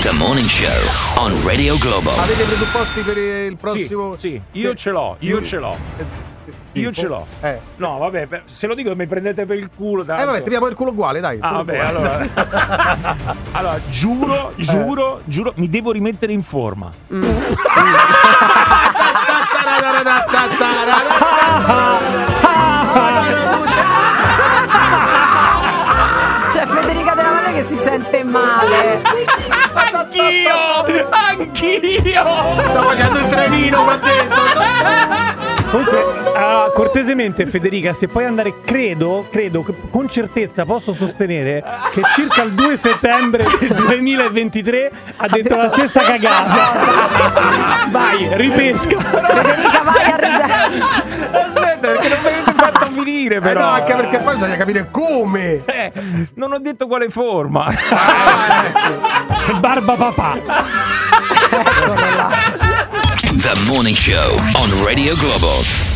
The Morning Show on Radio Globo. Avete presupposti per il prossimo? Sì, io ce l'ho. Io ce l'ho. No, vabbè, se lo dico mi prendete per il culo. Vabbè, ti per il culo uguale, dai. Vabbè, allora giuro, mi devo rimettere in forma. C'è Federica Della Valle che si sente male. Anch'io. Sto facendo il trenino qua dentro. Comunque, cortesemente Federica, se puoi andare, credo, con certezza posso sostenere che circa il 2 settembre del 2023 ha detto la stessa cagata. Vai, ripesca. Federica, vai a ridere. Aspetta, perché non mi avete fatto finire però. No, anche perché poi bisogna capire come. Non ho detto quale forma. Barba papà. The Morning Show on Radio Globo.